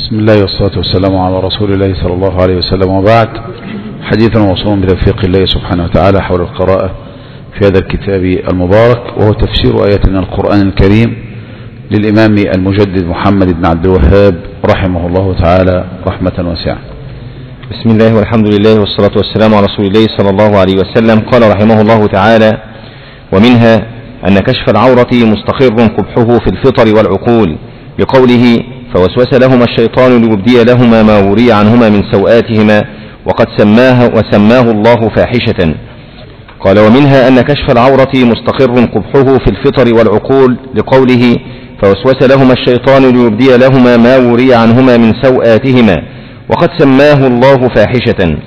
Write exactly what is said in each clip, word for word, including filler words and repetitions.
بسم الله والصلاة والسلام على رسول الله صلى الله عليه وسلم، وبعد. حديثنا موصول بتوفيق الله سبحانه وتعالى حول القراءة في هذا الكتاب المبارك، وهو تفسير آيات من القرآن الكريم للإمام المجدد محمد بن عبد الوهاب رحمه الله تعالى رحمة واسعة. بسم الله والحمد لله والصلاة والسلام على رسول الله صلى الله عليه وسلم. قال رحمه الله تعالى: ومنها أن كشف العورة مستقر قبحه في الفطر والعقول، لقوله: فوسوس لهما الشيطان ليبدي لهما ما وري عنهما من سوآتهما وقد سماه وسماه الله فاحشة. قال: ومنها أن كشف العورة مستقر قبحه في الفطر والعقول، لقوله: فوسوس لهما الشيطان ليبدي لهما ما وري عنهما من سوآتهما وقد سماه الله فاحشة.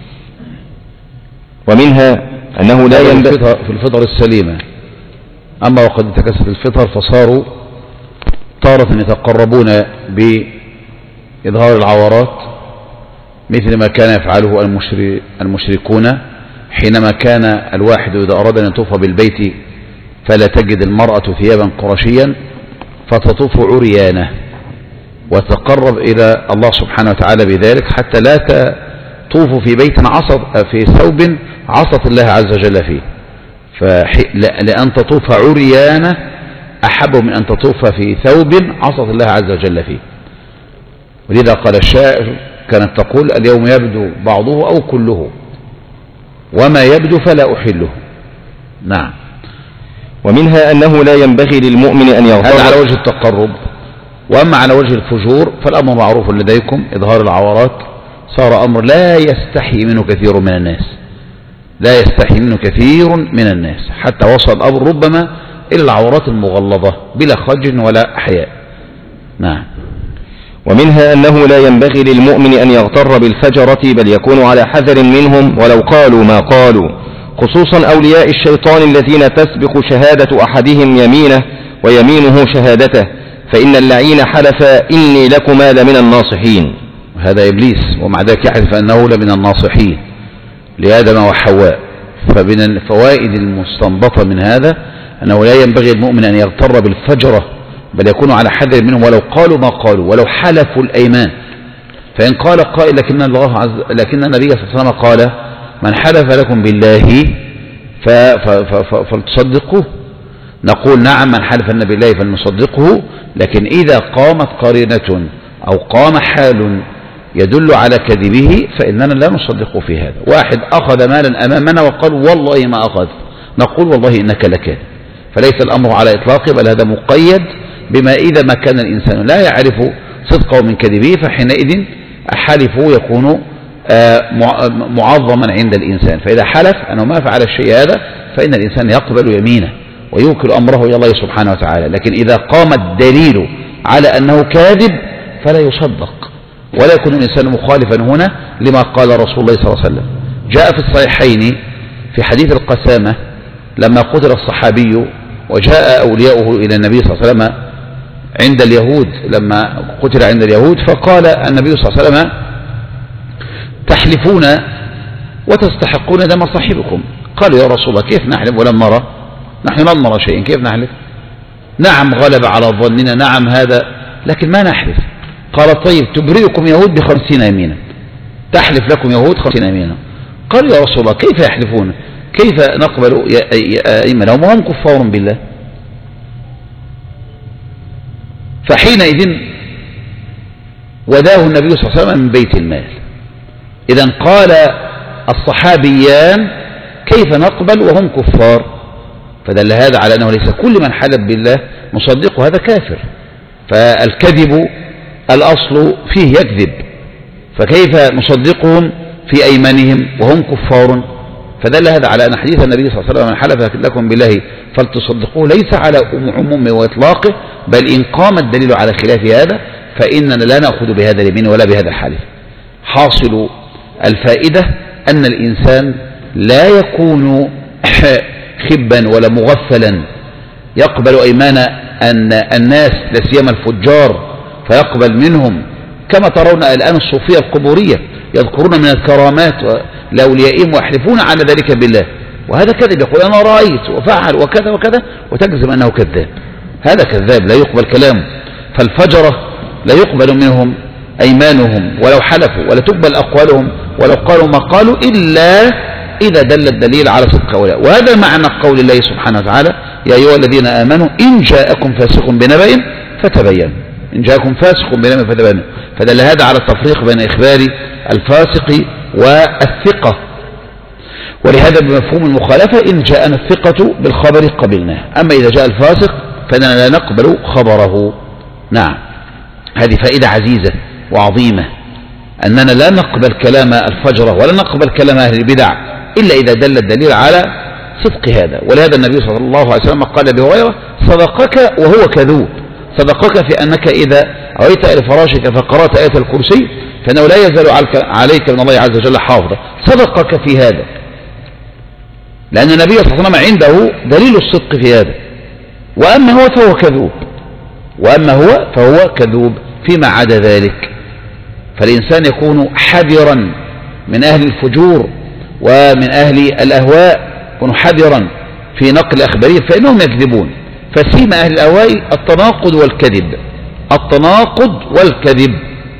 ومنها أنه لا ينبغي في الفطر السليمة، أما وقد انتكست الفطر فصاروا تارة يتقربون بإظهار العورات مثل ما كان يفعله المشركون، حينما كان الواحد إذا أراد أن يطوف بالبيت فلا تجد المرأة ثيابا قرشيا فتطوف عريانة وتقرب إلى الله سبحانه وتعالى بذلك، حتى لا تطوف في بيت عصت في ثوب عصت الله عز وجل فيه، لأن تطوف عريانة أحب من أن تطوف في ثوب عصت الله عز وجل فيه. ولذا قال الشاعر: كانت تقول: اليوم يبدو بعضه أو كله، وما يبدو فلا أحله. نعم. ومنها أنه لا ينبغي للمؤمن أن يغضب. هذا على وجه التقرب. وأما على وجه الفجور فالأمر معروف لديكم، إظهار العورات صار أمر لا يستحي منه كثير من الناس، لا يستحي منه كثير من الناس، حتى وصل الأمر ربما إلى العورات المغلظة بلا خجل ولا حياء. نعم. ومنها أنه لا ينبغي للمؤمن أن يغتر بالفجرة، بل يكون على حذر منهم ولو قالوا ما قالوا، خصوصا أولياء الشيطان الذين تسبق شهادة أحدهم يمينه ويمينه شهادته، فإن اللعين حلف: إني لكما لمن الناصحين. هذا إبليس، ومع ذلك يحلف أنه لمن الناصحين لآدم وحواء. فمن الفوائد المستنبطة من هذا أنه لا ينبغي المؤمن أن يغتر بالفجرة، بل يكون على حذر منهم ولو قالوا ما قالوا، ولو حلفوا الأيمان. فإن قال قائل: لكن الله عز لكن النبي صلى الله عليه وسلم قال: من حلف لكم بالله فلتصدقوه، نقول: نعم، من حلف النبي بالله فلنصدقه، لكن إذا قامت قرينة أو قام حال يدل على كذبه فإننا لا نصدقه في هذا. واحد أخذ مالا أمامنا وقال: والله ما أخذ، نقول: والله إنك لكاذب. فليس الأمر على إطلاقه، بل هذا مقيد بما إذا ما كان الإنسان لا يعرف صدقه من كذبه، فحينئذ حلفه يكون معظما عند الإنسان. فإذا حلف أنه ما فعل الشيء هذا فإن الإنسان يقبل يمينه ويوكل أمره إلى الله سبحانه وتعالى. لكن إذا قام الدليل على أنه كاذب فلا يصدق، ولا يكون الإنسان مخالفا هنا لما قال رسول الله صلى الله عليه وسلم. جاء في الصحيحين في حديث القسامة لما قتل الصحابي وجاء أولياؤه إلى النبي صلى الله عليه وسلم عند اليهود، لما قتل عند اليهود، فقال النبي صلى الله عليه وسلم: تحلفون وتستحقون دم صاحبكم. قالوا: يا رسول الله كيف نحلف ولم نرى؟ نحن لم نرى شيئا، كيف نحلف؟ نعم غلب على ظننا، نعم هذا، لكن ما نحلف. قال: طيب تبرئكم يهود بخمسين يمينا، تحلف لكم يهود خمسين يمينا. قالوا: يا رسول الله كيف يحلفون؟ كيف نقبل أئمتهم وهم كفار بالله؟ فحينئذ وداه النبي صلى الله عليه وسلم من بيت المال. إذن قال الصحابيان: كيف نقبل وهم كفار؟ فدل هذا على أنه ليس كل من حلف بالله نصدقه، هذا كافر. فالكذب الأصل فيه يكذب، فكيف نصدقهم في أيمانهم وهم كفار؟ فدل هذا على أن حديث النبي صلى الله عليه وسلم: من حلف لكم بالله فلتصدقوه ليس على عمومه وإطلاقه، بل إن قام الدليل على خلاف هذا فإننا لا نأخذ بهذا اليمين ولا بهذا الحلف. حاصل الفائدة أن الإنسان لا يكون خبا ولا مغفلا يقبل أيمان أن الناس لا سيما الفجار فيقبل منهم، كما ترون الآن الصوفية القبورية يذكرون من الكرامات لأوليائهم ويحلفون على ذلك بالله، وهذا كذب. يقول: أنا رأيت وفعل وكذا وكذا، وتجزم أنه كذاب. هذا كذاب لا يقبل كلامه. فالفجرة لا يقبل منهم أيمانهم ولو حلفوا، ولا تقبل أقوالهم ولو قالوا ما قالوا، إلا إذا دل الدليل على صدق هؤلاء. وهذا معنى قول الله سبحانه وتعالى: يا أيها الذين آمنوا إن جاءكم فاسق بنبأ فتبينوا. إن جاءكم فاسق بنبأ فتبينوا، فدل هذا على التفريق بين إخبار الفاسق والثقة. ولهذا بمفهوم المخالفة إن جاءنا الثقة بالخبر قبلناه، أما إذا جاء الفاسق فإننا لا نقبل خبره. نعم، هذه فائدة عزيزة وعظيمة، أننا لا نقبل كلام الفجرة ولا نقبل كلام أهل البدع إلا إذا دل الدليل على صدق هذا. ولهذا النبي صلى الله عليه وسلم قال لأبي هريرة: صدقك وهو كذوب. صدقك في أنك إذا أويت إلى فراشك فقرأت آية الكرسي فإنه لا يزال عليك من الله عز وجل حافظا. صدقك في هذا، لأن النبي صلى الله عليه وسلم عنده دليل الصدق في هذا. وأما هو فهو كذوب، وأما هو فهو كذوب فيما عدا ذلك. فالإنسان يكون حذرا من أهل الفجور ومن أهل الأهواء، يكون حذرا في نقل أخبارهم فإنهم يكذبون. فسيم أهل الأهواء التناقض والكذب، التناقض والكذب.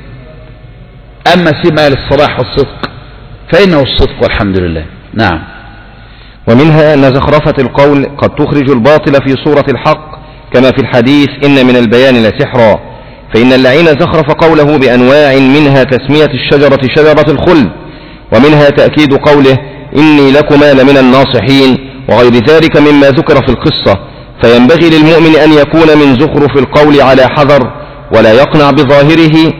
أما سيم أهل الصلاح والصدق فإنه الصدق والحمد لله. نعم. ومنها أن زخرفة القول قد تخرج الباطل في صورة الحق، كما في الحديث: إن من البيان لسحرا. فإن اللعين زخرف قوله بأنواع، منها تسمية الشجرة شجرة الخلد، ومنها تأكيد قوله: إني لكما لمن الناصحين، وغير ذلك مما ذكر في القصة. فينبغي للمؤمن أن يكون من زخرف القول على حذر، ولا يقنع بظاهره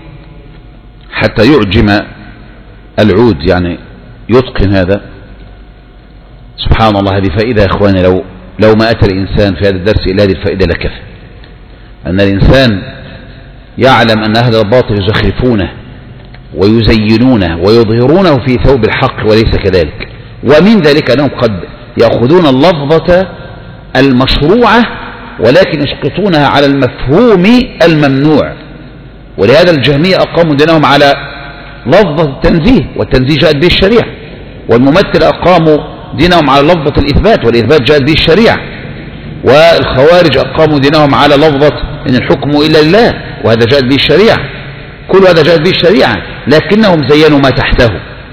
حتى يعجم العود، يعني يتقن هذا. سبحان الله، هذه فائدة يا إخواني، لو لو ما أتى الإنسان في هذا الدرس إلا هذه الفائدة لكفى. أن الإنسان يعلم أن أهل الباطل يزخرفونه ويزينونه ويظهرونه في ثوب الحق وليس كذلك. ومن ذلك أنهم قد يأخذون اللفظة المشروعة ولكن يسقطونها على المفهوم الممنوع. ولهذا الجهمية أقاموا دينهم على لفظة التنزيه، والتنزيه جاءت به الشريعة. والممثل أقاموا دينهم على لفظة الإثبات، والإثبات جاءت به الشريعة. والخوارج أقاموا دينهم على لفظة إن الحكم إلا لله، وهذا جاءت به الشريعة. كل هذا جاءت به الشريعة، لكنهم زينوا ما تحته.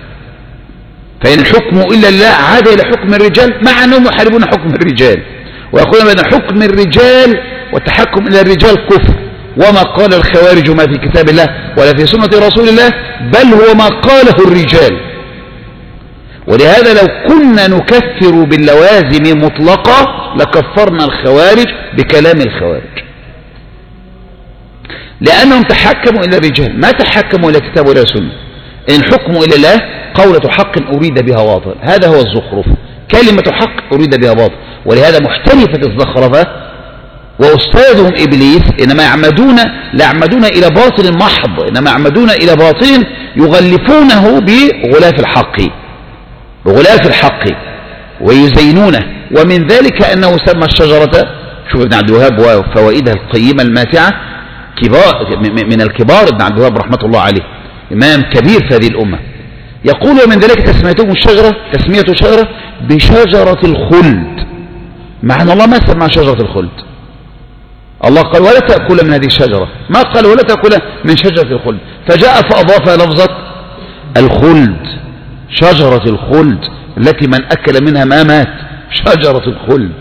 فإن الحكم إلا لله عاد إلى حكم الرجال، مع أنهم يحاربون حكم الرجال ويقولون بأن حكم الرجال والتحكم إلى الرجال كفر. وما قال الخوارج ما في كتاب الله ولا في سنة رسول الله، بل هو ما قاله الرجال. ولهذا لو كنا نكفر باللوازم مطلقة لكفرنا الخوارج بكلام الخوارج، لأنهم تحكموا إلى الرجال ما تحكموا إلى كتاب ولا سنة. إن الحكم إلى الله قولة حق أريد بها باطل، هذا هو الزخرف، كلمة حق أريد بها باطل. ولهذا محترفة الزخرفة وأستاذهم إبليس إنما يعمدون لا يعمدون إلى باطل محض، إنما يعمدون إلى باطل يغلفونه بغلاف الحق، بغلاف الحق ويزينونه. ومن ذلك أنه سمى الشجرة، شوف ابن عبد الوهاب وفوائدها القيمة الماتعة، كبار من الكبار ابن عبد الوهاب رحمة الله عليه، إمام كبير في هذه الأمة، يقول ومن ذلك تسميتهم الشجرة تسمية شجرة بشجرة الخلد، مع أن الله ما سمى شجرة الخلد. الله قال ولا تأكل من هذه الشجرة، ما قال ولا تأكل من شجرة الخلد، فجاء فأضاف لفظة الخلد، شجرة الخلد التي من أكل منها ما مات، شجرة الخلد.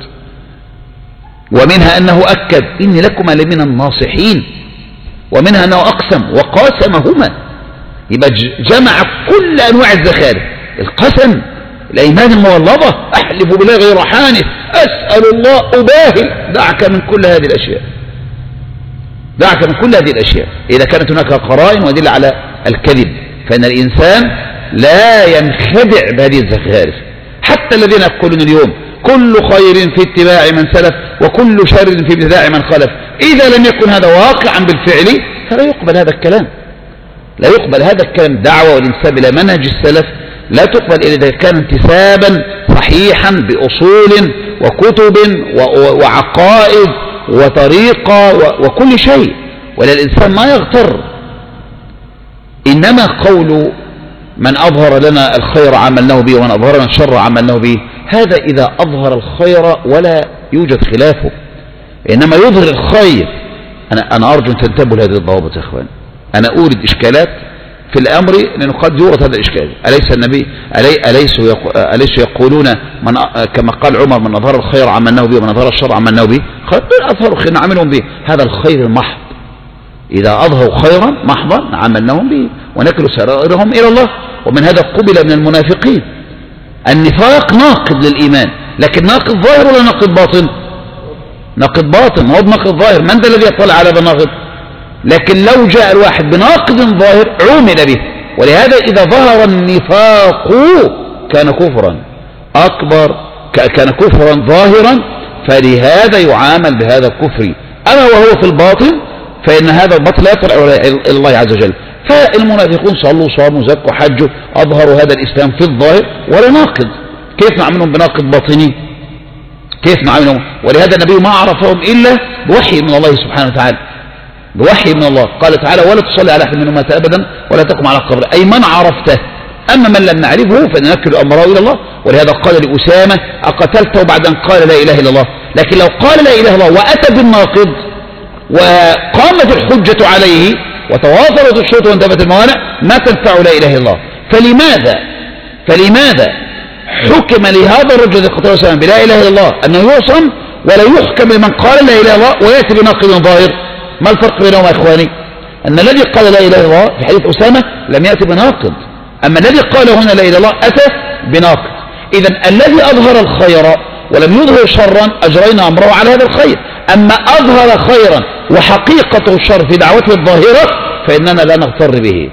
ومنها أنه أكد إني لكما لمن الناصحين، ومنها أنه أقسم وقاسمهما، يبقى جمع كل أنواع الزخارف، القسم، الأيمان المغلظة، أحلف بالله غير حانث، أسأل الله أباهل، دعك من كل هذه الأشياء، دعك من كل هذه الأشياء إذا كانت هناك قرائن ودل على الكذب. فإن الإنسان لا ينخدع بهذه الزخارف. حتى الذين يقولون اليوم كل خير في اتباع من سلف وكل شر في ابتداع من خلف، إذا لم يكن هذا واقعا بالفعل فلا يقبل هذا الكلام، لا يقبل هذا الكلام. دعوة والانساب إلى منهج السلف لا تقبل إلا إذا كان انتسابا صحيحا بأصول وكتب وعقائد وطريقة وكل شيء، ولا الإنسان ما يغتر. إنما قول من أظهر لنا الخير عملناه به ومن أظهر لنا الشر عملناه به، هذا إذا أظهر الخير ولا يوجد خلافه، إنما يظهر الخير. أنا, أنا أرجو أن تنتبهوا لهذه الضوابط يا إخوان، أنا أورد إشكالات في الأمر لأنه قد يورد هذا الإشكال. أليس النبي أليس أليس يقولون من كما قال عمر من أظهر الخير عملناه به ومن أظهر الشر عملناه به؟ خير أظهر الخير نعملهم به، هذا الخير المحض. إذا أظهروا خيرا محضا عملناهم به ونكل سرائرهم إلى الله. ومن هذا قبل من المنافقين. النفاق ناقض للإيمان، لكن ناقض ظاهر ولا ناقض باطن؟ ناقض باطن، ما هو بناقض ظاهر، من ذا الذي يطلع على هذا الناقض؟ لكن لو جاء الواحد بناقض ظاهر عومل به. ولهذا إذا ظهر النفاق كان كفرا أكبر، كان كفرا ظاهرا، فلهذا يعامل بهذا الكفر. أما وهو في الباطن فإن هذا الباطل لا يطلع إلى الله عز وجل. فالمنافقون صلوا صاموا زكوا حجوا أظهروا هذا الإسلام في الظاهر ولا ناقض. كيف نعملهم بناقض باطني؟ كيف نعملهم؟ ولهذا النبي ما عرفهم إلا بوحي من الله سبحانه وتعالى، بوحي من الله. قال تعالى ولا تصلي على أحد منهم مات أبدا ولا تقم على قبره، أي من عرفته. أما من لم نعرفه فننكل أمره إلى الله. ولهذا قال لأسامة أقتلته بعد أن قال لا إله إلا الله. لكن لو قال لا إله إلا الله وأتى بالناقض وقامت الحجة عليه وتوافرت الشروط وانتفت الموانع ما تنفع لا إله إلا الله. فلماذا فلماذا حكم لهذا الرجل الذي قتله أسامة بلا إله إلا الله أنه يعصم، ولا يحكم لمن قال لا إله إلا الله ويأتي بناقض ظاهر؟ ما الفرق بينهما يا إخواني؟ أن الذي قال لا إله إلا الله في حديث أسامة لم يأتي بناقض، أما الذي قال هنا لا إله إلا الله أتى بناقض. إذا الذي أظهر الخير ولم يظهر شرا أجرينا أمره على هذا الخير. أما أظهر خيرا وحقيقته الشر في دعوته الظاهرة فإننا لا نغتر به،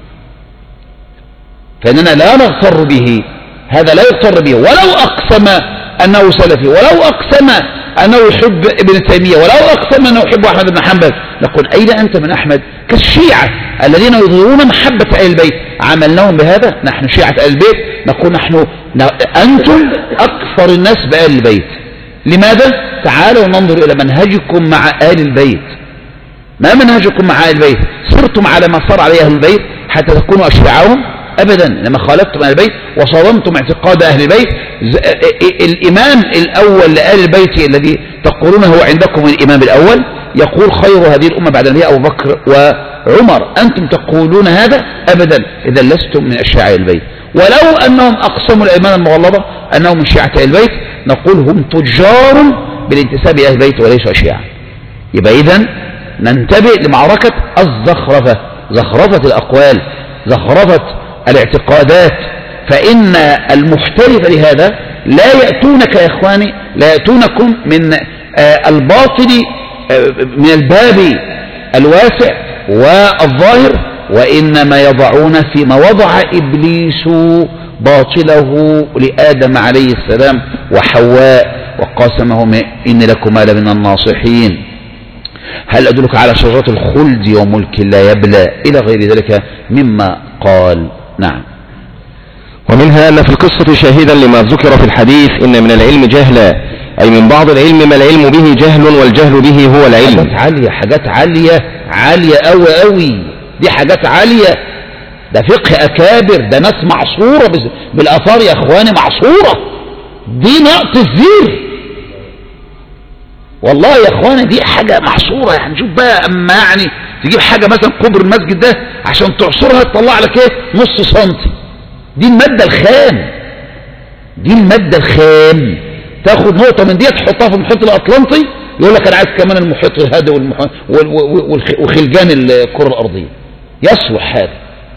فإننا لا نغتر به، هذا لا يغتر به. ولو أقسم أنه سلفي، ولو أقسم أنه يحب ابن تيمية، ولو أقسم أنه يحب أحمد بن حنبل، نقول أين أنت من أحمد؟ كالشيعة الذين يظهرون محبة أهل البيت عملناهم بهذا، نحن شيعة أهل البيت. نقول نحن أنتم أكثر الناس بأهل البيت. لماذا؟ تعالوا ننظر إلى منهجكم مع أهل البيت. ما منهجكم مع أهل البيت؟ صرتم على ما صار عليه أهل البيت حتى تكونوا أشياعهم؟ أبدا. لما خالفتم أهل البيت وصادمتم اعتقاد أهل البيت. الإمام الأول لأهل البيت الذي تقولون هو عندكم الإمام الأول يقول خير هذه الأمة بعد النبي أبو بكر وعمر، أنتم تقولون هذا؟ أبدا. إذا لستم من أشياع البيت. ولو أنهم أقسموا الأيمان المغلظة أنهم من شيعة أهل البيت نقول هم تجار بالانتساب إلى أهل البيت وليسوا أشياع. يبقى إذن ننتبه لمعركة الزخرفة، زخرفة الأقوال، زخرفة الاعتقادات. فإن المحترف لهذا لا يأتونك يا إخواني، لا يأتونكم من الباطل من الباب الواسع والظاهر، وإنما يضعون فيما وضع إبليس باطله لآدم عليه السلام وحواء وقاسمهما إن لكما لمن الناصحين، هل أدلك على شجرة الخلد وملك لا يبلى، إلى غير ذلك مما قال. نعم. ومنها أن في القصة شاهدا لما ذكر في الحديث إن من العلم جهلا، أي من بعض العلم ما العلم به جهل والجهل به هو العلم. حاجات عالية، حاجات عالية عالية أوي أوي، دي حاجات عالية، ده فقه أكابر، ده ناس معصورة بالآثار يا أخواني، معصورة، دي نقط الزير والله يا أخواني، دي حاجة محصورة. يعني شوف بقى أما يعني تجيب حاجة مثلا قبر المسجد ده عشان تعصرها تطلع لك ايه نص سنتي، دي المادة الخام، دي المادة الخام. تاخد نقطة من دي تحطها في المحيط الأطلنطي يقول لك أنا عايز كمان المحيط الهادئ والمح... وخلجان الكرة الأرضية، يصلح هذا.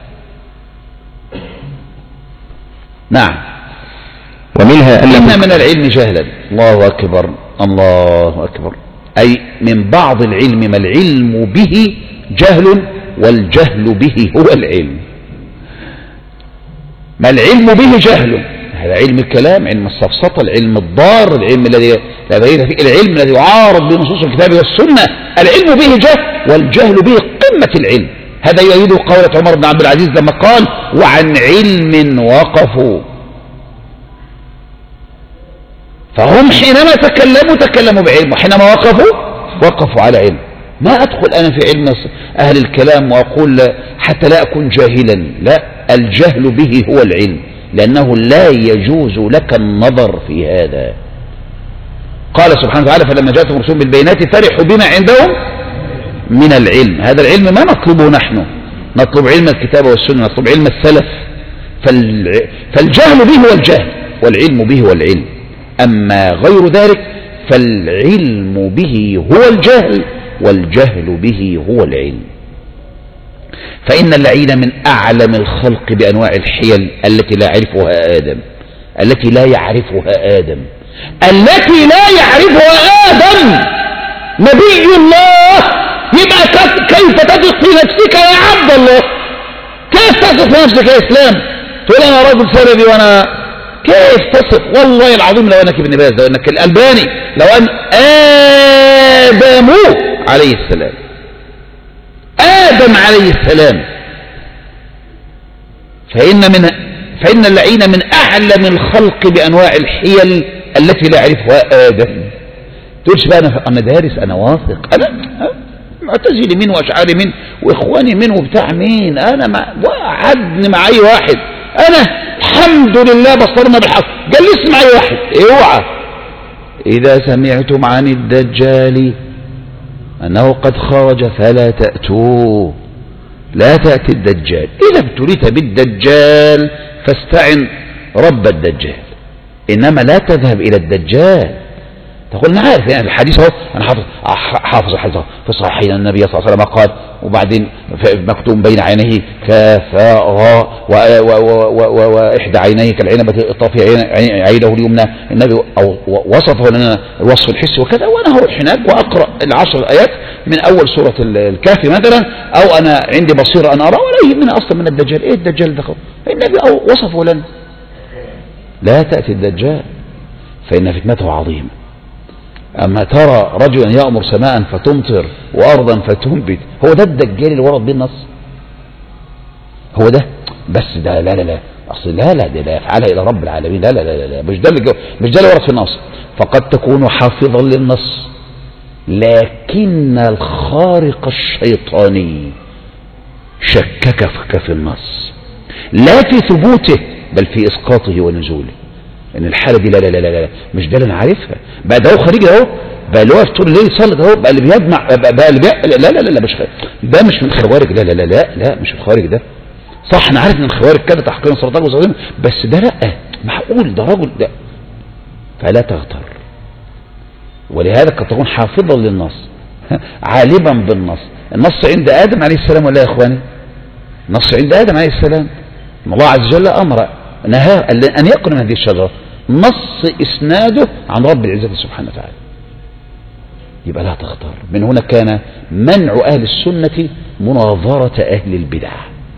نعم. ومنها أن إن من العلم جهلا، الله أكبر الله أكبر، أي من بعض العلم ما العلم به جهل والجهل به هو العلم. ما العلم به جهل، هذا علم الكلام، علم السفسطة، العلم الضار، العلم الذي لا بين فيه، العلم الذي يعارض بنصوص الكتاب والسنة، العلم به جهل والجهل به قمة العلم. هذا يؤيده قولة عمر بن عبد العزيز لما قال وعن علم وقفوا. فهم حينما تكلموا تكلموا بعلم، وحينما وقفوا وقفوا على علم. ما أدخل أنا في علم أهل الكلام وأقول حتى لا أكون جاهلا، لا، الجهل به هو العلم، لأنه لا يجوز لك النظر في هذا. قال سبحانه وتعالى فلما جاءتهم رسول بالبينات فرحوا بما عندهم من العلم. هذا العلم ما نطلبه نحن، نطلب علم الكتاب والسنة، نطلب علم السلف. فالجهل به هو الجهل والعلم به هو العلم. أما غير ذلك فالعلم به هو الجهل والجهل به هو العلم. فإن اللعين من أعلم الخلق بأنواع الحيل التي لا يعرفها آدم، التي لا يعرفها آدم التي لا يعرفها آدم نبي الله. يبقى كيف تثق في نفسك يا عبد الله؟ كيف تثق في نفسك يا إسلام؟ تقول أنا رجل سلبي وأنا كيف تصف؟ والله العظيم لو أنك ابن باز، لو أنك الألباني، لو أن آدم عليه السلام، آدم عليه السلام، فإن من فإن اللعين من أعلم الخلق بأنواع الحيل التي لا يعرفها آدم. تقولش بقى أنا أنا دارس، أنا واثق، أنا معتزلي مين وأشعري مين وإخواني مين وبتاع مين، أنا ما وعدني مع أي واحد، أنا الحمد لله بصرنا بالحق، جلس مع أي واحد. اوعى إذا سمعتم عن الدجال أنه قد خرج فلا تأتوه، لا تأتي الدجال. إذا ابتليت بالدجال فاستعن رب الدجال، إنما لا تذهب إلى الدجال. تقول أنا عارف يعني الحديث اهو، أنا حافظ حافظ الحديث في صحيح النبي صلى الله عليه وسلم قال، وبعدين مكتوب بين عينيه كافا وإحدى عينيه كالعنبة الطافية عينه اليمنى. النبي أو وصفه لنا الوصف الحسي وكذا، وأنا هروح هناك وأقرأ العشر آيات من أول سورة الكهف مثلا، أو أنا عندي بصيرة أنا أرى ولا يهمني أصلا من الدجال. إيه الدجال ده؟ النبي أو وصفه لنا. لا تأتي الدجال فإن فتنته عظيمة. أما ترى رجلا يأمر سماء فتمطر وأرضا فتنبت، هو ده الدجال اللي ورد به النص؟ هو ده؟ بس ده لا لا لا أصل لا لا ده لا يفعلها إلى رب العالمين، لا لا لا لا مش ده اللي مش ده اللي ورد في النص. فقد تكون حافظا للنص لكن الخارق الشيطاني شككك في النص، لا في ثبوته بل في إسقاطه ونزوله. ان الحاله دي لا لا لا لا مش ده اللي انا عارفها بقى، ده هو خارجي اهو، بقى اللي واقف طول الليل يصلي اهو، بقى اللي بيجمع بقى اللي بي... لا لا لا لا مش خارج. ده مش من الخوارج، لا لا لا لا لا مش الخوارج ده. صح انا عارف ان الخوارج كده تحقير سرطان وصديم، بس ده لا معقول ده رجل ده. فلا تغتر، ولهذا قد تكون حافظا للنص عالما بالنص. النص عند ادم عليه السلام ولا يا اخواني؟ النص عند ادم عليه السلام، الله عز وجل امر نهى أن يأكل من هذه الشجرة، نص إسناده عن رب العزة سبحانه وتعالى. يبقى لا تختار. من هنا كان منع أهل السنة مناظرة أهل البدع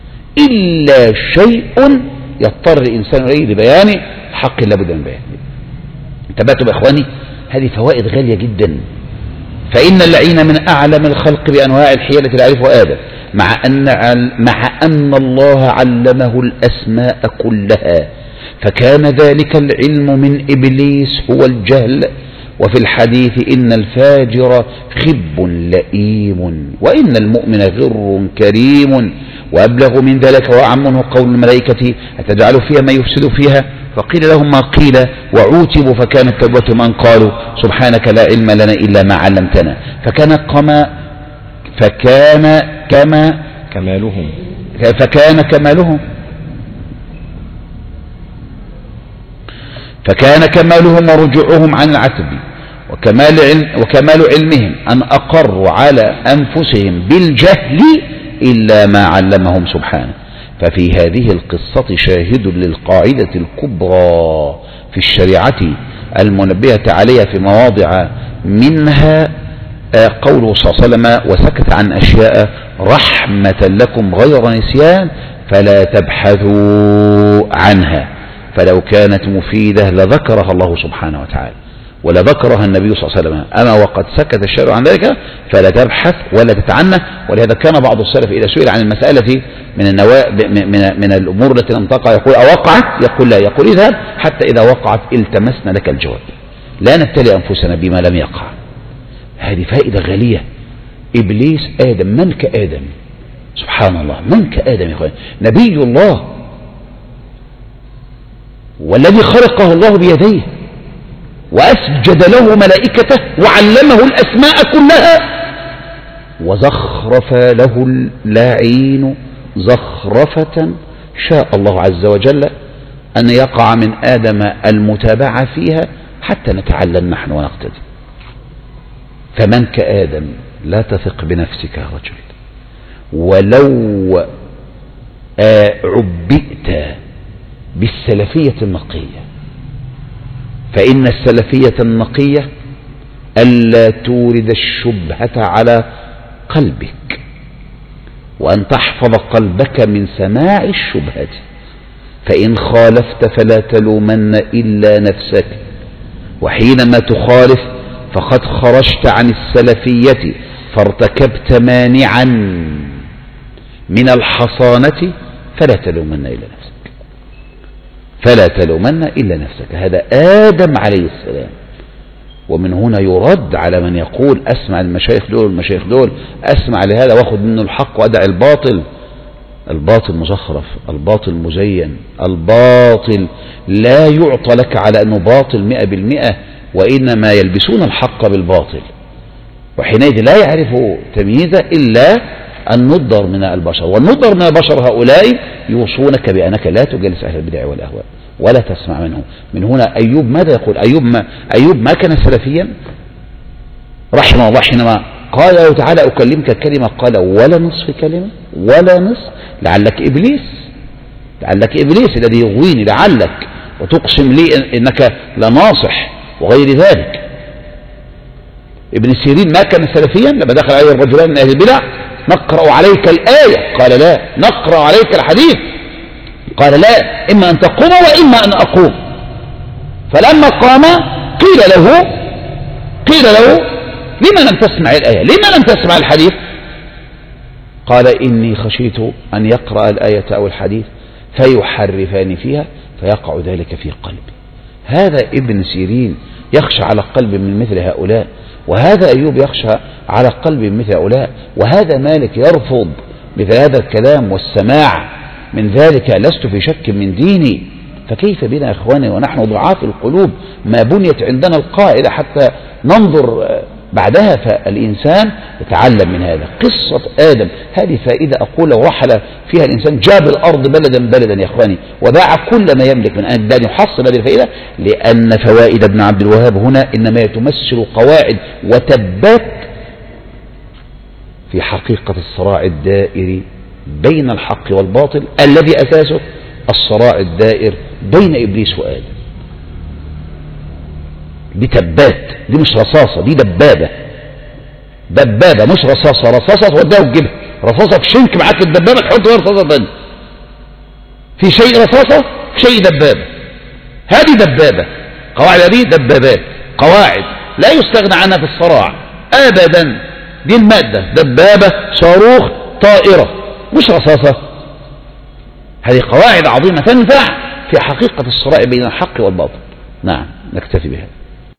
إلا شيء يضطر الإنسان إليه لبيان حق لابد من بيانه. انتبهتوا بإخواني؟ هذه فوائد غالية جدا. فإن اللعين من أعلم الخلق بأنواع الحيلة لا يعرفها آدم، مع أن مع أن الله علمه الأسماء كلها، فكان ذلك العلم من إبليس هو الجهل. وفي الحديث إن الفاجر خب لئيم وإن المؤمن غر كريم. وأبلغ من ذلك وأعمه قول الملائكة أتجعل فيها ما يفسد فيها؟ فقيل لهم ما قيل وعوتبوا فكانت توبة من قالوا سبحانك لا علم لنا إلا ما علمتنا. فكان كما فكان كما كمالهم فكان كمالهم فكان كمالهم ورجوعهم عن العتب وكمال علم وكمال علمهم أن أقروا على أنفسهم بالجهل إلا ما علمهم سبحانه. ففي هذه القصة شاهد للقاعدة الكبرى في الشريعة المنبهة عليها في مواضع، منها قوله صلى الله عليه وسلم وسكت عن أشياء رحمة لكم غير نسيان فلا تبحثوا عنها. فلو كانت مفيدة لذكرها الله سبحانه وتعالى ولذكرها النبي صلى الله عليه وسلم. أما وقد سكت الشارع عن ذلك فلا تبحث ولا تتعنى. ولهذا كان بعض السلف إذا سئل عن المسألة من النوا... من, من الأمور التي لم تقع يقول أوقعت؟ يقول لا. يقول اذهب حتى إذا وقعت التمسنا لك الجواب، لا نبتلي أنفسنا بما لم يقع. هذه فائدة غالية. إبليس آدم، من كآدم؟ سبحان الله، من كآدم يا أخوان؟ نبي الله والذي خلقه الله بيديه وأسجد له ملائكته وعلمه الأسماء كلها، وزخرف له اللعين زخرفة شاء الله عز وجل أن يقع من آدم المتابعة فيها حتى نتعلم نحن ونقتدي. فمن كآدم لا تثق بنفسك يا رجل، ولو عبئت بالسلفية النقية، فإن السلفية النقية ألا تورد الشبهة على قلبك، وأن تحفظ قلبك من سماع الشبهة، فإن خالفت فلا تلومن إلا نفسك، وحينما تخالف فقد خرجت عن السلفية فارتكبت مانعا من الحصانة، فلا تلومن إلا نفسك، فلا تلومن إلا نفسك. هذا آدم عليه السلام. ومن هنا يرد على من يقول أسمع المشايخ دول المشايخ دول أسمع لهذا واخد منه الحق وأدع الباطل. الباطل مزخرف، الباطل مزين، الباطل لا يعطى لك على أنه باطل مئة بالمئة، وإنما يلبسون الحق بالباطل، وحينئذ لا يعرف تمييزه إلا النضر من البشر. والنضر من البشر هؤلاء يوصونك بأنك لا تجلس أهل البدع والأهواء ولا تسمع منهم. من هنا أيوب ماذا يقول؟ أيوب ما, أيوب ما كان سلفيا رحمه الله حينما قال له تعالى أكلمك كلمة، قال ولا نصف كلمة ولا نصف، لعلك إبليس، لعلك إبليس الذي يغويني، لعلك وتقسم لي إنك لناصح وغير ذلك. ابن سيرين ما كان سلفيا لما دخل عليه الرجلان من أهل البدع نقرأ عليك الآية قال لا، نقرأ عليك الحديث قال لا، إما أن تقوم وإما أن أقوم. فلما قام قيل له قيل له لما لم تسمع الآية، لما لم تسمع الحديث؟ قال إني خشيت أن يقرأ الآية أو الحديث فيحرفان فيها فيقع ذلك في قلبي. هذا ابن سيرين يخشى على قلب من مثل هؤلاء، وهذا أيوب يخشى على قلب من مثل هؤلاء، وهذا مالك يرفض مثل هذا الكلام والسماع من ذلك. لست في شك من ديني، فكيف بنا إخواني ونحن ضعاف القلوب ما بنيت عندنا القاعدة حتى ننظر بعدها؟ فالإنسان يتعلم من هذا. قصة آدم هذه فائدة أقول لو رحل فيها الإنسان جاب الأرض بلدا بلدا يا إخواني وباع كل ما يملك من أن يحصل هذه الفائدة، لأن فوائد ابن عبد الوهاب هنا إنما تمثل قواعد وتبات في حقيقة الصراع الدائري بين الحق والباطل الذي أساسه الصراع الدائر بين إبليس وآدم. دي تبات، دي مش رصاصة، دي دبابة، دبابة مش رصاصة. رصاصة توديها وتجيبها، رصاصة في شنك معاك الدبابة تحط فيها رصاصة ثانية. في شيء رصاصة في شيء دبابة، هذه دبابة. قواعد هذه دبابات، قواعد لا يستغنى عنها في الصراع أبدا. دي المادة دبابة صاروخ طائرة مش رصاصة. هذه قواعد عظيمة تنفع في حقيقة الصراع بين الحق والباطل. نعم نكتفي بها.